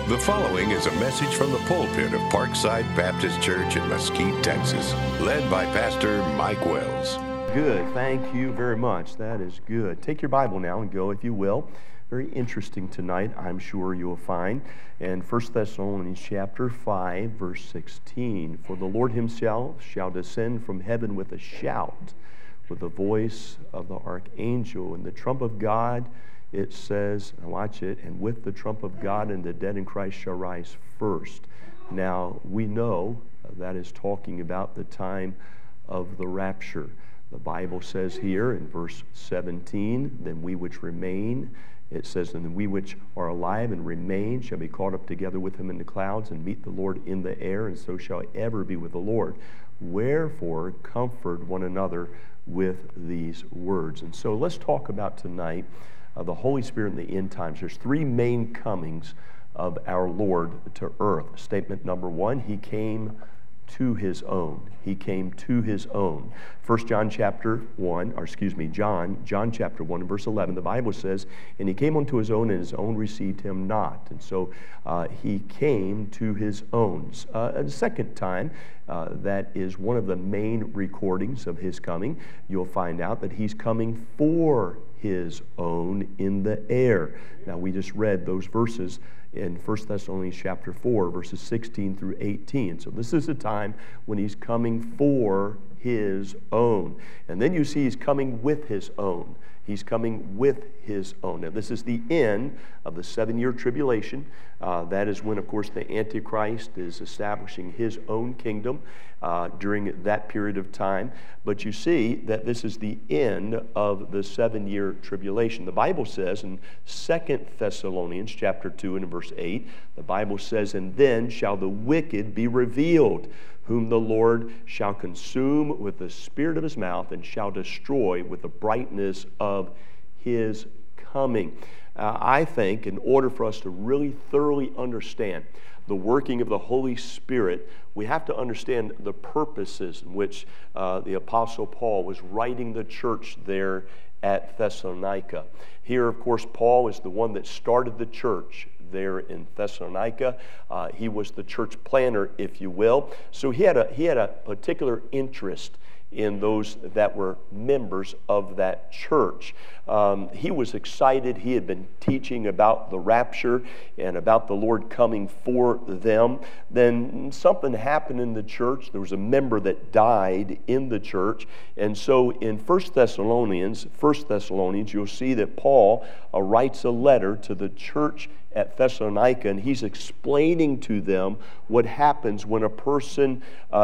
The following is a message from the pulpit of Parkside Baptist Church in Mesquite, Texas, led by Pastor Mike Wells. Good. Thank you very much. That is good. Take your Bible now and go, if you will. Very interesting tonight, I'm sure you'll find. In 1 Thessalonians chapter 5, verse 16, "For the Lord himself shall descend from heaven with a shout, with the voice of the archangel, and the trump of God," it says, watch it, "and with the trump of God, and the dead in Christ shall rise first." Now, we know that is talking about the time of the rapture. The Bible says here in verse 17, "Then we which remain," it says, "And we which are alive and remain shall be caught up together with him in the clouds and meet the Lord in the air, and so shall ever be with the Lord. Wherefore, comfort one another with these words." And so let's talk about tonight the Holy Spirit in the end times. There's three main comings of our Lord to earth. Statement number one, he came to his own. He came to his own. John chapter 1, John chapter 1 and verse 11, the Bible says, "And he came unto his own, and his own received him not." And so he came to his own. The second time, that is one of the main recordings of his coming. You'll find out that he's coming for his own in the air. Now, we just read those verses in 1 Thessalonians chapter 4, verses 16 through 18. So this is a time when he's coming for his own. And then you see he's coming with his own. He's coming with his own. Now, this is the end of the 7-year tribulation. That is when, of course, the Antichrist is establishing his own kingdom during that period of time. But you see that this is the end of the 7-year tribulation. The Bible says in 2 Thessalonians chapter 2 and verse 8, the Bible says, "And then shall the wicked be revealed, whom the Lord shall consume with the spirit of his mouth, and shall destroy with the brightness of his coming." I think in order for us to really thoroughly understand the working of the Holy Spirit, we have to understand the purposes in which the Apostle Paul was writing the church there at Thessalonica. Here, of course, Paul is the one that started the church there in Thessalonica. He was the church planner, if you will. So he had a particular interest in those that were members of that church. He was excited. He had been teaching about the rapture and about the Lord coming for them. Then something happened in the church. There was a member that died in the church. And so in 1 Thessalonians, you'll see that Paul writes a letter to the church at Thessalonica, and he's explaining to them what happens when a person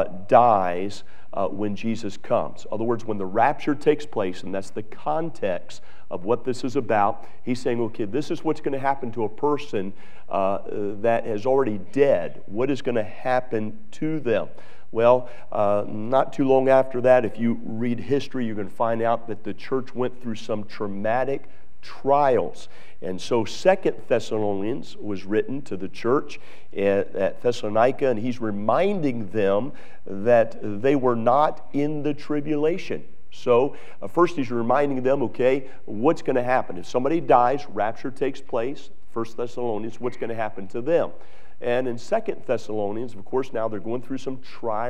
dies when Jesus comes. In other words, when the rapture takes place, and that's the context of what this is about, he's saying, okay, this is what's going to happen to a person that is already dead. What is going to happen to them? Well, not too long after that, if you read history, you're going to find out that the church went through some traumatic trials. And so 2 Thessalonians was written to the church at Thessalonica, and he's reminding them that they were not in the tribulation. So first he's reminding them, okay, what's going to happen? If somebody dies, rapture takes place, 1 Thessalonians, what's going to happen to them? And in 2 Thessalonians, of course, now they're going through some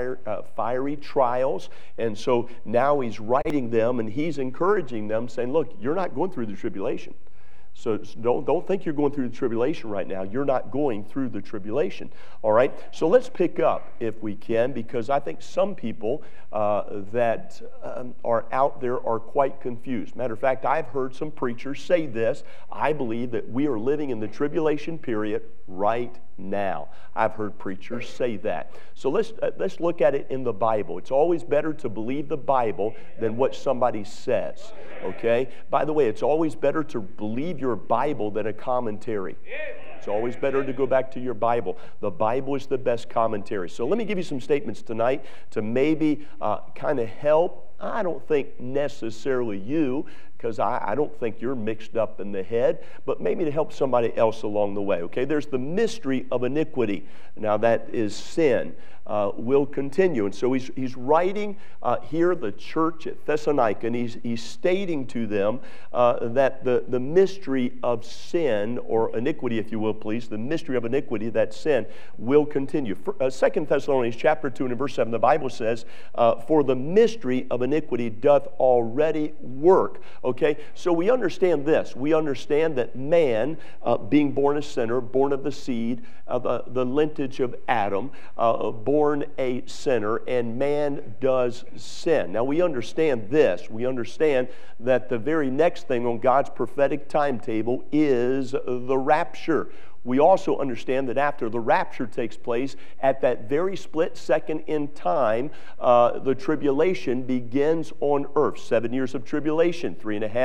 fiery trials. And so now he's writing them and he's encouraging them, saying, look, you're not going through the tribulation. So don't think you're going through the tribulation right now. You're not going through the tribulation. All right? So let's pick up, if we can, because I think some people that are out there are quite confused. Matter of fact, I've heard some preachers say this. I believe that we are living in the tribulation period right now. I've heard preachers say that. So let's look at it in the Bible. It's always better to believe the Bible than what somebody says. Okay? By the way, it's always better to believe your Bible than a commentary. It's always better to go back to your Bible. The Bible is the best commentary. So let me give you some statements tonight to maybe kind of help I don't think necessarily you, because I don't think you're mixed up in the head, but maybe to help somebody else along the way, okay? There's the mystery of iniquity. Now that is sin. Will continue. And so he's writing here the church at Thessalonica, and he's stating to them that the mystery of sin, or iniquity, if you will, please, the mystery of iniquity, that sin, will continue. 2 Thessalonians chapter 2 and verse 7, the Bible says, for the mystery of iniquity doth already work. Okay, so we understand this. We understand that man, being born a sinner, born of the seed, the lineage of Adam, born a sinner, and man does sin. Now we understand this. We understand that the very next thing on God's prophetic timetable is the rapture. We also understand that after the rapture takes place, at that very split second in time, the tribulation begins on earth. 7 years of tribulation,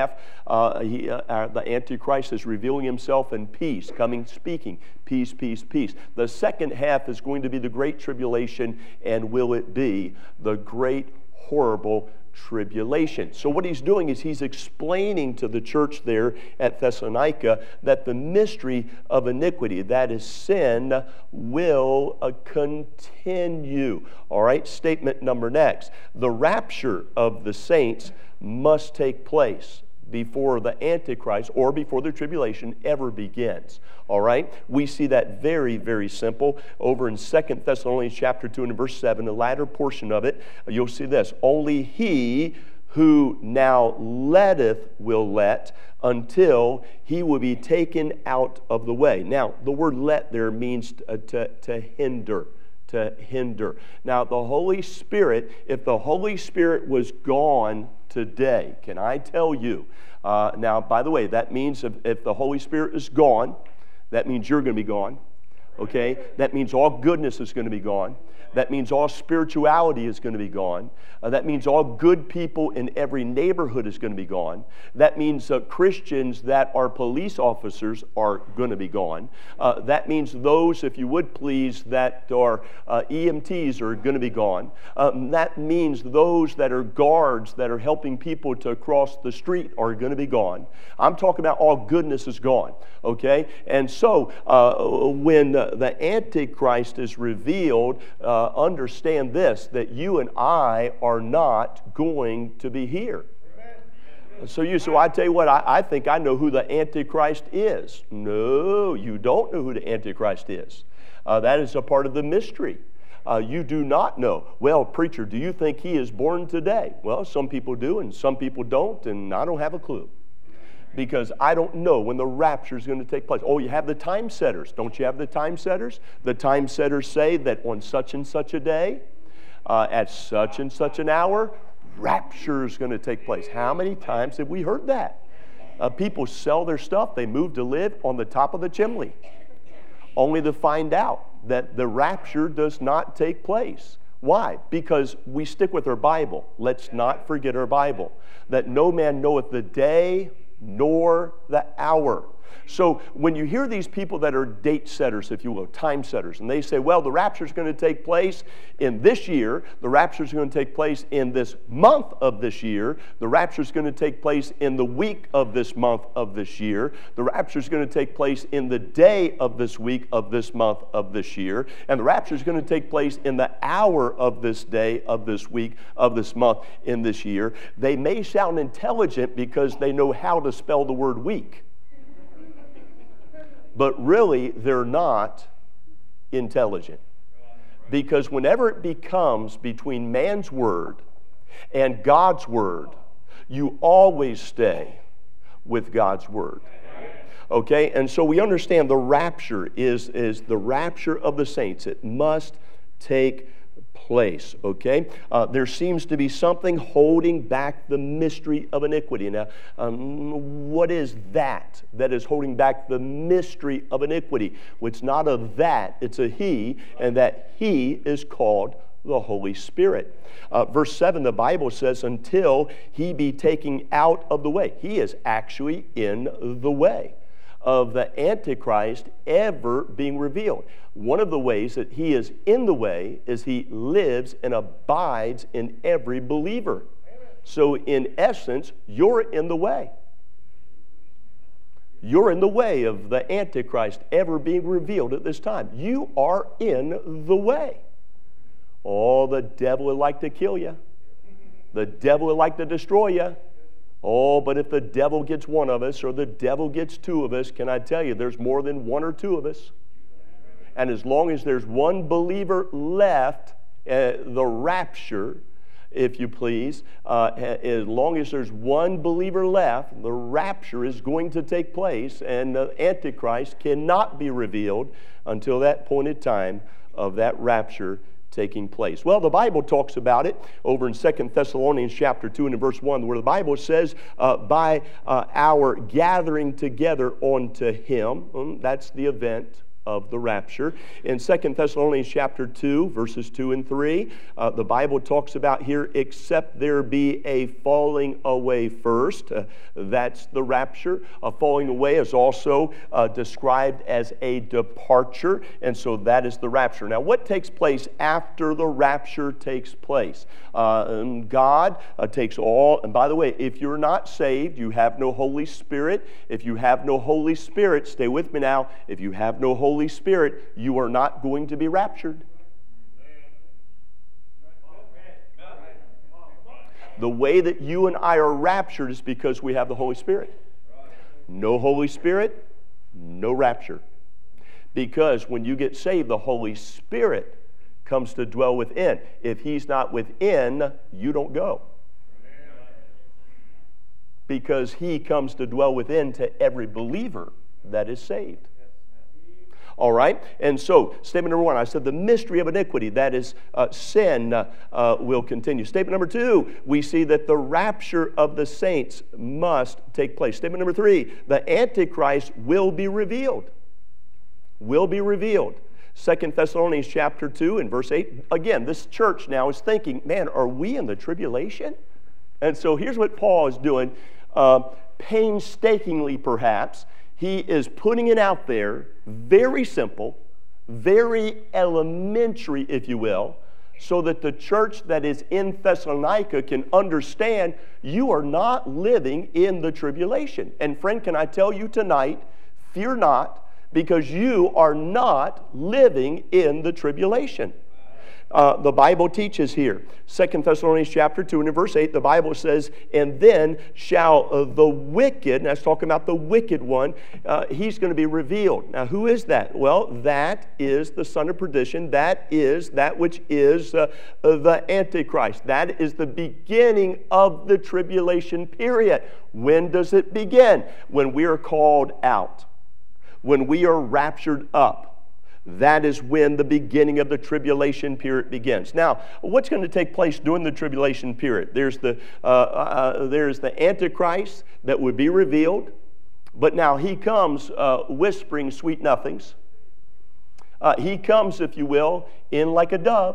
3.5. The Antichrist is revealing himself in peace, coming speaking, peace, peace, peace. The second half is going to be the great tribulation, and will it be the great, horrible tribulation. So what he's doing is he's explaining to the church there at Thessalonica that the mystery of iniquity, that is sin, will continue. All right, statement number next. The rapture of the saints must take place before the Antichrist or before the tribulation ever begins. All right? We see that very, very simple over in 2 Thessalonians chapter 2 and verse 7, the latter portion of it. You'll see this. Only he who now letteth will let until he will be taken out of the way. Now, the word let there means to hinder. To hinder. Now, the Holy Spirit, if the Holy Spirit was gone today, can I tell you? Now, by the way, that means if the Holy Spirit is gone, that means you're going to be gone. Okay? That means all goodness is going to be gone. That means all spirituality is going to be gone. That means all good people in every neighborhood is going to be gone. That means Christians that are police officers are going to be gone. That means those, if you would please, that are EMTs are going to be gone. That means those that are guards that are helping people to cross the street are going to be gone. I'm talking about all goodness is gone. Okay? And so when the Antichrist is revealed, understand this, that you and I are not going to be here. So I tell you what, I think I know who the Antichrist is. No, you don't know who the Antichrist is. That is a part of the mystery. You do not know. Well, preacher, do you think he is born today? Well, some people do and some people don't, and I don't have a clue. Because I don't know when the rapture is going to take place. Oh, you have the time setters. Don't you have the time setters? The time setters say that on such and such a day, at such and such an hour, rapture is going to take place. How many times have we heard that? People sell their stuff. They move to live on the top of the chimney, only to find out that the rapture does not take place. Why? Because we stick with our Bible. Let's not forget our Bible. That no man knoweth the day nor the hour. So when you hear these people that are date setters, if you will, time setters, and they say, well, the rapture is going to take place in this year, the rapture is going to take place in this month of this year, the rapture is going to take place in the week of this month of this year, the rapture is going to take place in the day of this week of this month of this year, and the rapture is going to take place in the hour of this day of this week of this month in this year. They may sound intelligent because they know how to spell the word week. But really, they're not intelligent. Because whenever it becomes between man's word and God's word, you always stay with God's word. Okay? And so we understand the rapture is the rapture of the saints. It must take place, okay? There seems to be something holding back the mystery of iniquity. Now, what is that is holding back the mystery of iniquity? Well, it's not a that, it's a he, and that he is called the Holy Spirit. Verse 7, the Bible says, until he be taken out of the way. He is actually in the way of the Antichrist ever being revealed. One of the ways that he is in the way is he lives and abides in every believer. So in essence, you're in the way. You're in the way of the Antichrist ever being revealed at this time. You are in the way. Oh, the devil would like to kill you. The devil would like to destroy you. Oh, but if the devil gets one of us or the devil gets two of us, can I tell you, there's more than one or two of us. And as long as there's one believer left, the rapture, if you please, as long as there's one believer left, the rapture is going to take place, and the Antichrist cannot be revealed until that point in time of that rapture taking place. Well, the Bible talks about it over in 2 Thessalonians chapter 2 and in verse 1, where the Bible says, by our gathering together unto him, that's the event of the rapture. In 2 Thessalonians chapter 2, verses 2 and 3, the Bible talks about here, except there be a falling away first. That's the rapture. A falling away is also described as a departure, and so that is the rapture. Now, what takes place after the rapture takes place? God takes all, and by the way, if you're not saved, you have no Holy Spirit. If you have no Holy Spirit, stay with me now, if you have no Holy Spirit, you are not going to be raptured. The way that you and I are raptured is because we have the Holy Spirit. No Holy Spirit, no rapture. Because when you get saved, the Holy Spirit comes to dwell within. If He's not within, you don't go. Because He comes to dwell within to every believer that is saved. All right? And so, statement number 1, I said the mystery of iniquity, that is sin, will continue. Statement number 2, we see that the rapture of the saints must take place. Statement number 3, the Antichrist will be revealed. Will be revealed. 2 Thessalonians chapter 2 and verse 8. Again, this church now is thinking, man, are we in the tribulation? And so here's what Paul is doing, painstakingly perhaps. He is putting it out there, very simple, very elementary, if you will, so that the church that is in Thessalonica can understand you are not living in the tribulation. And friend, can I tell you tonight, fear not, because you are not living in the tribulation. The Bible teaches here, 2 Thessalonians chapter 2 and in verse 8, the Bible says, and then shall the wicked, and that's talking about the wicked one, he's going to be revealed. Now, who is that? Well, that is the son of perdition. That is that which is the Antichrist. That is the beginning of the tribulation period. When does it begin? When we are called out. When we are raptured up. That is when the beginning of the tribulation period begins. Now, what's going to take place during the tribulation period? There's the Antichrist that would be revealed, but now he comes whispering sweet nothings. He comes, if you will, in like a dove.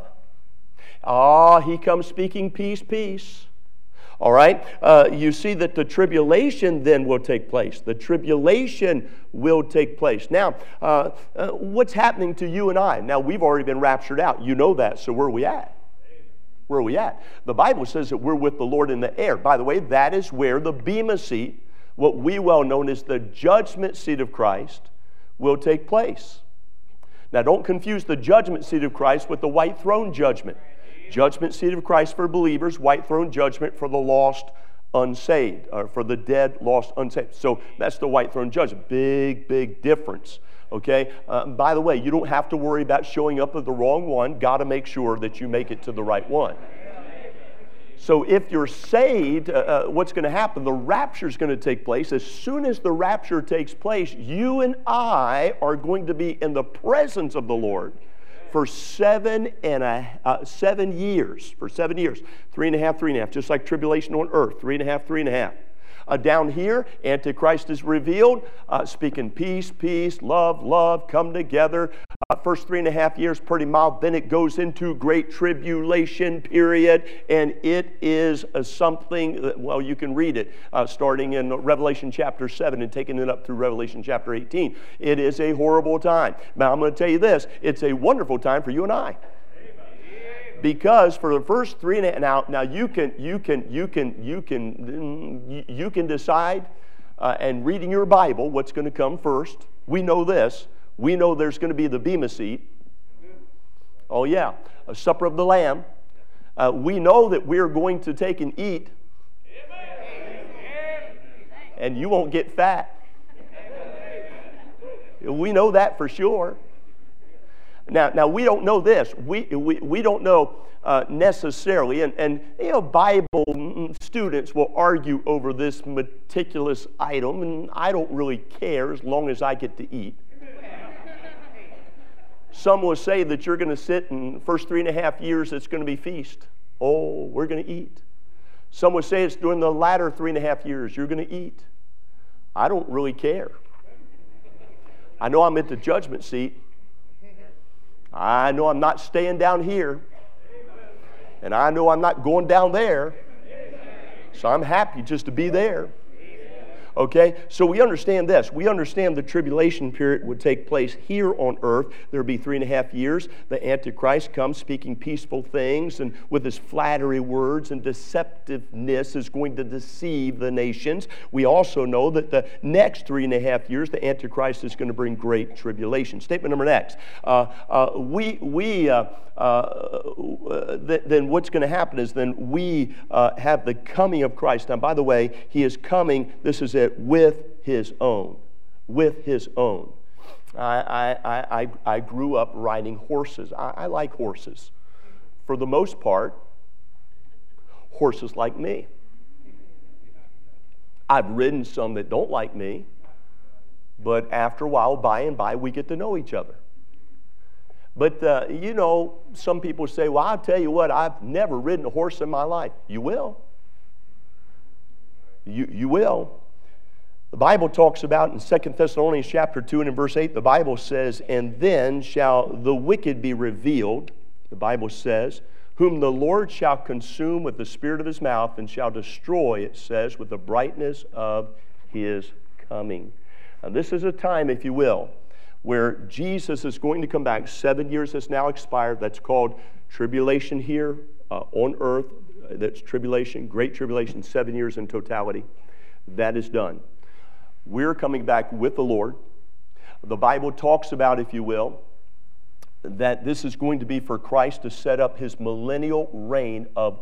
He comes speaking peace, peace. All right? You see that the tribulation then will take place. The tribulation will take place. Now, what's happening to you and I? Now, we've already been raptured out. You know that, so where are we at? Where are we at? The Bible says that we're with the Lord in the air. By the way, that is where the Bema seat, what we well know as the judgment seat of Christ, will take place. Now, don't confuse the judgment seat of Christ with the white throne judgment. Judgment seat of Christ for believers, white throne judgment for the lost unsaved, or for the dead, lost, unsaved. So that's the white throne judgment. Big, big difference. Okay? By the way, you don't have to worry about showing up at the wrong one. Got to make sure that you make it to the right one. So if you're saved, what's going to happen? The rapture is going to take place. As soon as the rapture takes place, you and I are going to be in the presence of the Lord for 7 years. For 7 years. 3.5, just like tribulation on earth. 3.5, 3.5. Down here, Antichrist is revealed, speaking peace, peace, love, love, come together. First 3.5 years, pretty mild. Then it goes into great tribulation period, and it is something that, well, you can read it starting in Revelation chapter 7 and taking it up through Revelation chapter 18. It is a horrible time. Now, I'm going to tell you this. It's a wonderful time for you and I. Because for the first 3.5, now you can decide, and reading your Bible, what's going to come first. We know this. We know there's going to be the Bema seat. Oh yeah, a supper of the Lamb. We know that we're going to take and eat, and you won't get fat. We know that for sure. Now we don't know this. We don't know necessarily, and you know, Bible students will argue over this meticulous item, and I don't really care as long as I get to eat. Some will say that you're going to sit in the first 3.5 years it's going to be feast. Oh, we're going to eat. Some will say it's during the latter 3.5 years you're going to eat. I don't really care. I know I'm at the judgment seat. I know I'm not staying down here. And I know I'm not going down there. So I'm happy just to be there. Okay, so we understand this. We understand the tribulation period would take place here on earth. There would be 3.5 years. The Antichrist comes speaking peaceful things, and with his flattery words and deceptiveness is going to deceive the nations. We also know that the next 3.5 years, the Antichrist is going to bring great tribulation. Statement number next. Then what's going to happen is then we have the coming of Christ. Now, by the way, he is coming, this is it, with his own. With his own. I grew up riding horses. I like horses. For the most part, horses like me. I've ridden some that don't like me, but after a while, by and by, we get to know each other. But, you know, some people say, well, I'll tell you what, I've never ridden a horse in my life. You will. You will. The Bible talks about in 2 Thessalonians chapter 2 and in verse 8, the Bible says, and then shall the wicked be revealed, the Bible says, whom the Lord shall consume with the spirit of his mouth and shall destroy, it says, with the brightness of his coming. Now, this is a time, if you will, where Jesus is going to come back. 7 years has now expired. That's called tribulation here on earth. That's tribulation, great tribulation, 7 years in totality. That is done. We're coming back with the Lord. The Bible talks about, if you will, that this is going to be for Christ to set up his millennial reign of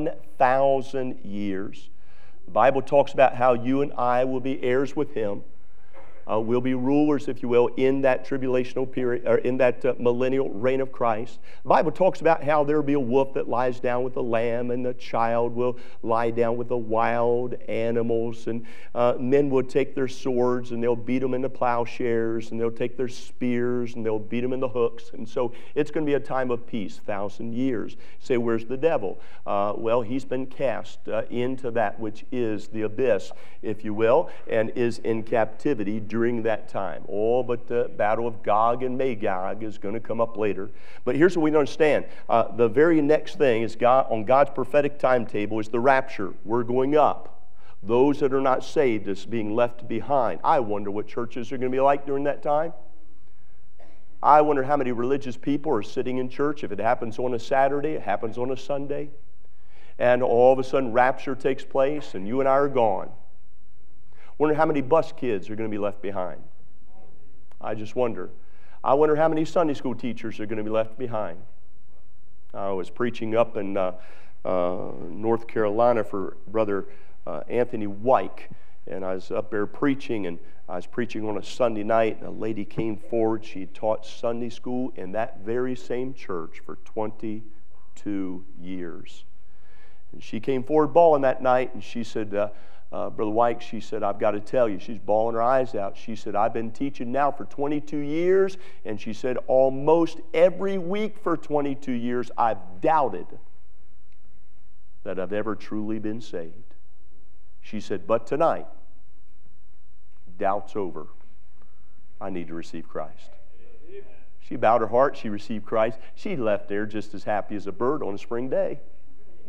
1,000 years. The Bible talks about how you and I will be heirs with him. We'll be rulers, if you will, in that tribulational period, or in that millennial reign of Christ. The Bible talks about how there will be a wolf that lies down with the lamb, and the child will lie down with the wild animals, and men will take their swords and they'll beat them into plowshares, and they'll take their spears and they'll beat them in the hooks. And so it's going to be a time of peace, 1,000 years. You say, where's the devil? Well, he's been cast into that which is the abyss, if you will, and is in captivity during that time. Oh, but the battle of Gog and Magog is going to come up later. But here's what we understand. The very next thing is on God's prophetic timetable is the rapture. We're going up. Those that are not saved is being left behind. I wonder what churches are going to be like during that time. I wonder how many religious people are sitting in church. If it happens on a Saturday, it happens on a Sunday. And all of a sudden rapture takes place and you and I are gone. Wonder how many bus kids are going to be left behind. I just wonder. I wonder how many Sunday school teachers are going to be left behind. I was preaching up in North Carolina for Brother Anthony Wyke, and I was up there preaching, and I was preaching on a Sunday night, and a lady came forward. She taught Sunday school in that very same church for 22 years. And she came forward bawling that night, and she said, Brother Wyke, she said, I've got to tell you, she's bawling her eyes out. She said, I've been teaching now for 22 years, and she said, almost every week for 22 years, I've doubted that I've ever truly been saved. She said, but tonight, doubt's over. I need to receive Christ. She bowed her heart, she received Christ. She left there just as happy as a bird on a spring day.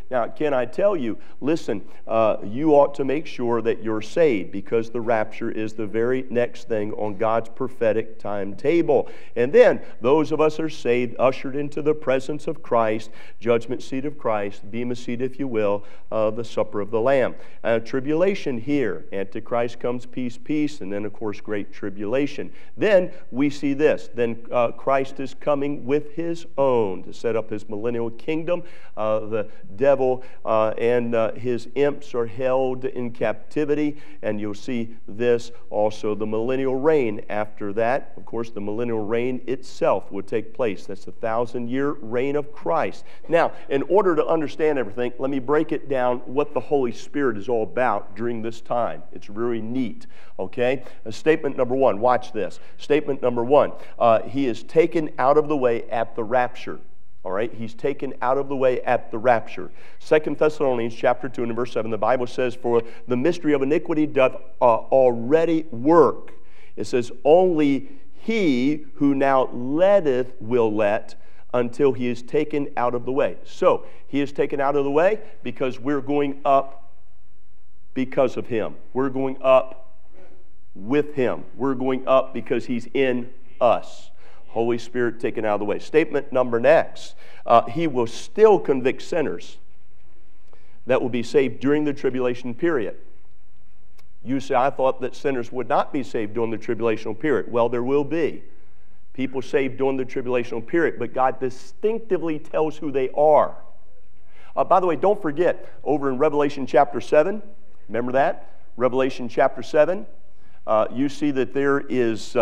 Now, can I tell you, listen, you ought to make sure that you're saved, because the rapture is the very next thing on God's prophetic timetable. And then, those of us who are saved, ushered into the presence of Christ, judgment seat of Christ, bema seat, if you will, the supper of the Lamb. Tribulation here. Antichrist comes, peace, peace, and then, of course, great tribulation. Then we see this. Then Christ is coming with His own to set up His millennial kingdom. The devil and his imps are held in captivity, and you'll see this also, the millennial reign. After that, of course, the millennial reign itself will take place. That's the 1,000-year reign of Christ. Now, in order to understand everything, let me break it down what the Holy Spirit is all about during this time. It's really neat, okay? Statement number one, watch this. Statement number one, He is taken out of the way at the rapture. All right, He's taken out of the way at the rapture. 2 Thessalonians chapter 2 and verse 7, the Bible says, "For the mystery of iniquity doth already work." It says, "Only he who now letteth will let, until he is taken out of the way." So, He is taken out of the way because we're going up because of Him. We're going up with Him. We're going up because He's in us. Holy Spirit taken out of the way. Statement number next, He will still convict sinners that will be saved during the tribulation period. You say, I thought that sinners would not be saved during the tribulational period. Well, there will be people saved during the tribulational period, but God distinctively tells who they are. By the way, don't forget, over in Revelation chapter 7, remember that? Revelation chapter 7, you see that there is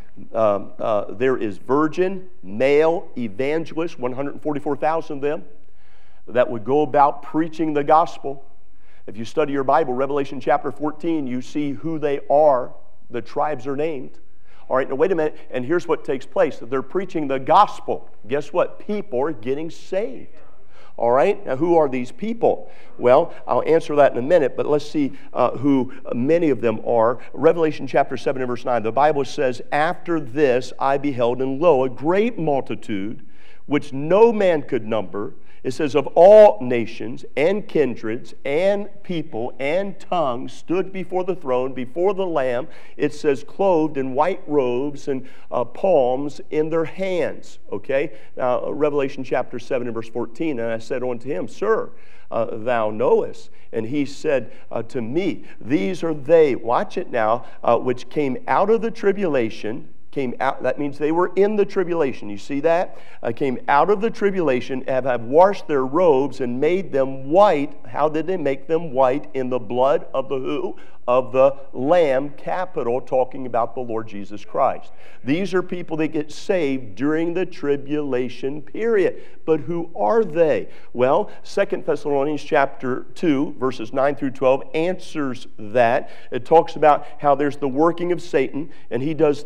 virgin, male evangelists, 144,000 of them, that would go about preaching the gospel. If you study your Bible, Revelation chapter 14, you see who they are. The tribes are named. All right, now wait a minute, and here's what takes place. They're preaching the gospel. Guess what? People are getting saved. All right, now who are these people? Well, I'll answer that in a minute, but let's see who many of them are. Revelation chapter 7 and verse 9, the Bible says, "After this I beheld, and lo, a great multitude, which no man could number." It says, "Of all nations and kindreds and people and tongues stood before the throne, before the Lamb." It says, "clothed in white robes and palms in their hands." Okay? Now, Revelation chapter 7 and verse 14, "And I said unto him, Sir, thou knowest." And he said to me, "These are they," watch it now, "which came out of the tribulation." Came out, that means they were in the tribulation. You see that? Came out of the tribulation, have washed their robes and made them white. How did they make them white? In the blood of the who? Of the Lamb, capital, talking about the Lord Jesus Christ. These are people that get saved during the tribulation period. But who are they? Well, 2 Thessalonians chapter 2, verses 9 through 12 answers that. It talks about how there's the working of Satan, and he does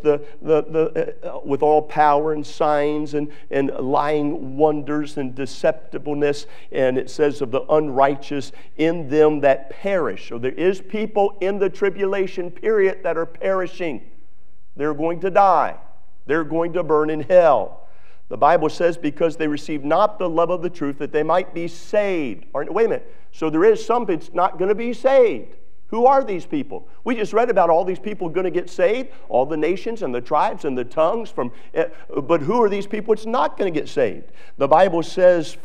with all power and signs and lying wonders and deceptiveness, and it says of the unrighteous in them that perish. So there is people in the tribulation period that are perishing. They're going to die. They're going to burn in hell. The Bible says, because they received not the love of the truth, that they might be saved. Or, wait a minute. So there is some that's not going to be saved. Who are these people? We just read about all these people going to get saved, all the nations and the tribes and the tongues. But who are these people that's not going to get saved? The Bible says,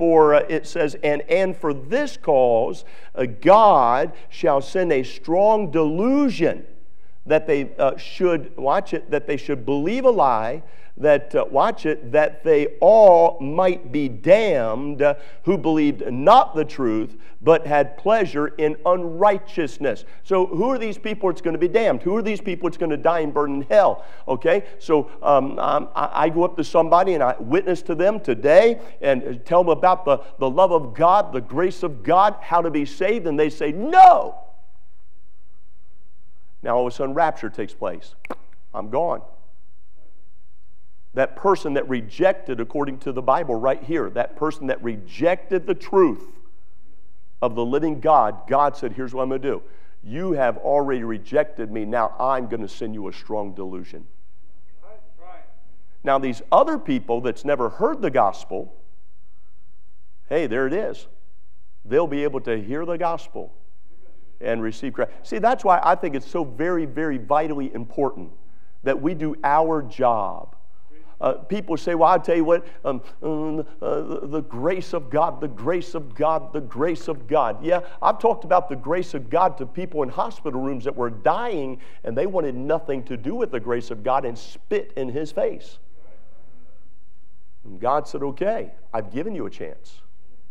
and for this cause, God shall send a strong delusion, that they should, watch it, that they should believe a lie, that, watch it, that they all might be damned who believed not the truth, but had pleasure in unrighteousness. So who are these people that's going to be damned? Who are these people that's going to die and burn in hell? Okay, so I go up to somebody and I witness to them today and tell them about the love of God, the grace of God, how to be saved, and they say, no! Now all of a sudden rapture takes place. I'm gone. That person that rejected, according to the Bible right here, that person that rejected the truth of the living God, God said, here's what I'm going to do. You have already rejected me. Now I'm going to send you a strong delusion. Right. Now these other people that's never heard the gospel, hey, there it is. they'll be able to hear the gospel and receive Christ. See, that's why I think it's so very, very vitally important that we do our job. People say, well, I'll tell you what, the grace of God, the grace of God, the grace of God. Yeah, I've talked about the grace of God to people in hospital rooms that were dying, and they wanted nothing to do with the grace of God and spit in His face. And God said, okay, I've given you a chance.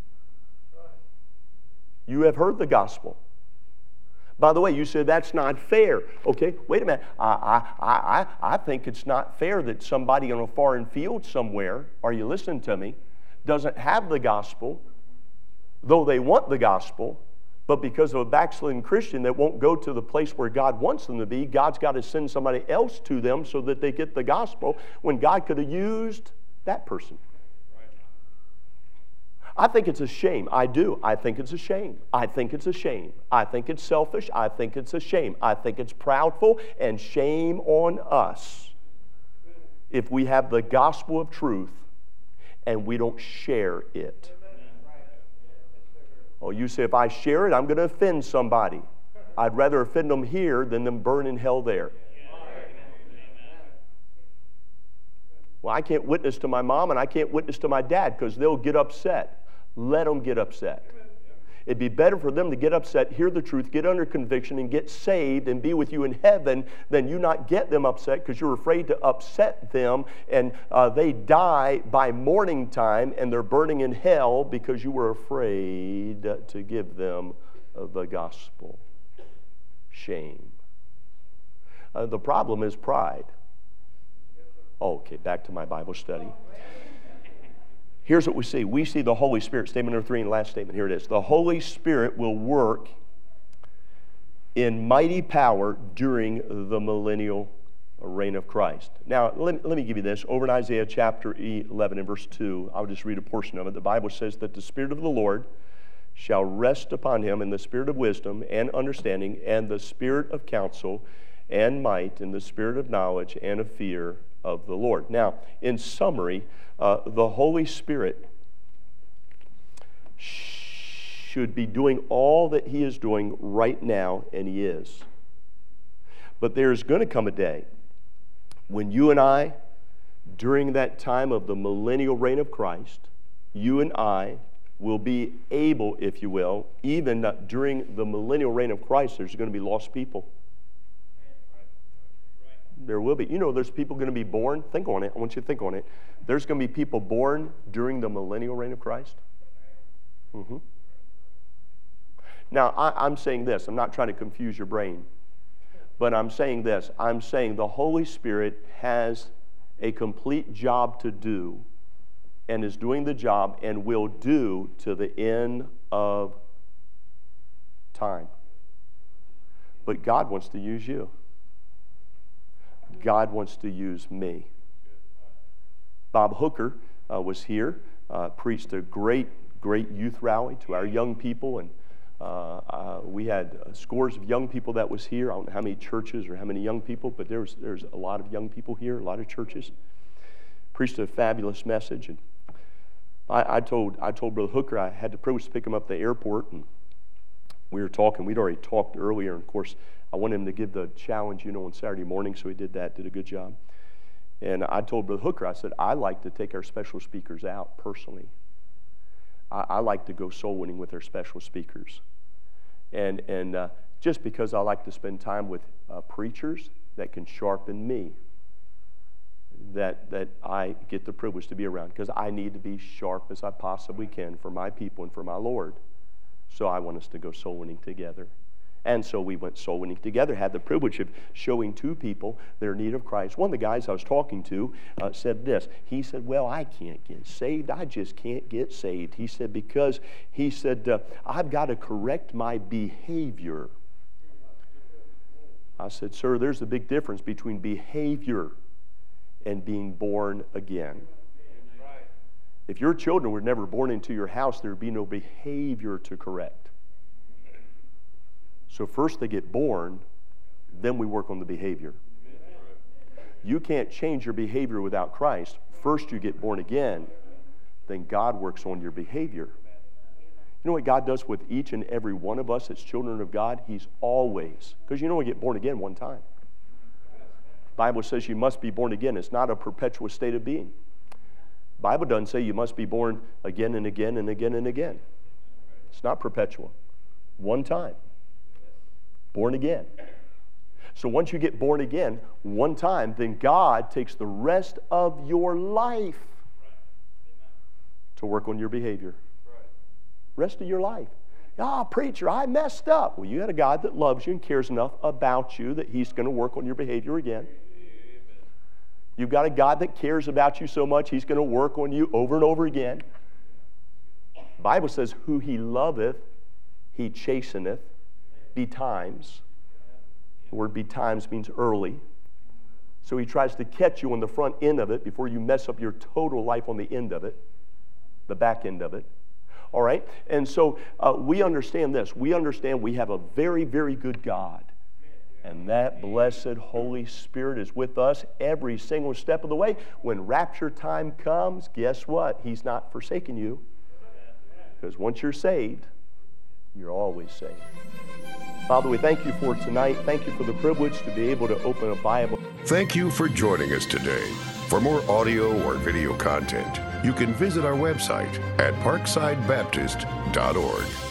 You have heard the gospel. By the way, you said that's not fair. Okay, wait a minute. I think it's not fair that somebody on a foreign field somewhere, are you listening to me, doesn't have the gospel, though they want the gospel, but because of a backslidden Christian that won't go to the place where God wants them to be, God's got to send somebody else to them so that they get the gospel when God could have used that person. I think it's a shame. I do. I think it's a shame. I think it's a shame. I think it's selfish. I think it's a shame. I think it's proudful, and shame on us if we have the gospel of truth and we don't share it. Oh, you say, if I share it, I'm going to offend somebody. I'd rather offend them here than them burn in hell there. Well, I can't witness to my mom and I can't witness to my dad because they'll get upset. Let them get upset. It'd be better for them to get upset, hear the truth, get under conviction, and get saved and be with you in heaven than you not get them upset because you're afraid to upset them and they die by morning time and they're burning in hell because you were afraid to give them the gospel. Shame. The problem is pride. Okay, back to my Bible study. Here's what we see. We see the Holy Spirit. Statement number 3 and last statement. Here it is. The Holy Spirit will work in mighty power during the millennial reign of Christ. Now, let me give you this. Over in Isaiah chapter 11 and verse 2, I'll just read a portion of it. The Bible says that the Spirit of the Lord shall rest upon him, and the Spirit of wisdom and understanding, and the Spirit of counsel and might, and the Spirit of knowledge and of fear of the Lord. Now, in summary, the Holy Spirit should be doing all that He is doing right now, and He is. But there's going to come a day when you and I, during that time of the millennial reign of Christ, you and I will be able, if you will, even during the millennial reign of Christ, there's going to be lost people. There will be. You know, there's people going to be born. Think on it. I want you to think on it. There's going to be people born during the millennial reign of Christ. Mm-hmm. Now, I'm saying this. I'm not trying to confuse your brain. But I'm saying this. I'm saying the Holy Spirit has a complete job to do and is doing the job and will do to the end of time. But God wants to use you. God wants to use me. Bob Hooker was here, preached a great youth rally to our young people, and we had scores of young people that was here. I don't know how many churches or how many young people, but there's a lot of young people here, a lot of churches. Preached a fabulous message, and I told Brother Hooker I had the privilege to pick him up at the airport, and we were talking. We'd already talked earlier, and of course, I wanted him to give the challenge, on Saturday morning, so he did that, did a good job. And I told Brother Hooker, I said, I like to take our special speakers out personally. I like to go soul winning with our special speakers. And just because I like to spend time with preachers that can sharpen me, that I get the privilege to be around, because I need to be sharp as I possibly can for my people and for my Lord. So I want us to go soul winning together. And so we went soul winning together, had the privilege of showing two people their need of Christ. One of the guys I was talking to said this. He said, well, I can't get saved. I just can't get saved. He said, because, he said, I've got to correct my behavior. I said, sir, there's a big difference between behavior and being born again. If your children were never born into your house, there would be no behavior to correct. So first they get born, then we work on the behavior. You can't change your behavior without Christ. First you get born again, then God works on your behavior. You know what God does with each and every one of us as children of God? He's always, because you know we get born again one time. The Bible says you must be born again. It's not a perpetual state of being. The Bible doesn't say you must be born again and again and again and again. It's not perpetual. One time. Born again. So once you get born again, one time, then God takes the rest of your life to work on your behavior. Rest of your life. Preacher, I messed up. Well, you had a God that loves you and cares enough about you that He's going to work on your behavior again. You've got a God that cares about you so much, He's going to work on you over and over again. The Bible says, who He loveth, He chasteneth betimes. The word betimes means early. So He tries to catch you on the front end of it before you mess up your total life on the end of it, the back end of it. All right? And so we understand this. We understand we have a very, very good God. And that blessed Holy Spirit is with us every single step of the way. When rapture time comes, guess what? He's not forsaken you. Because once you're saved, you're always saved. Father, we thank you for tonight. Thank you for the privilege to be able to open a Bible. Thank you for joining us today. For more audio or video content, you can visit our website at parksidebaptist.org.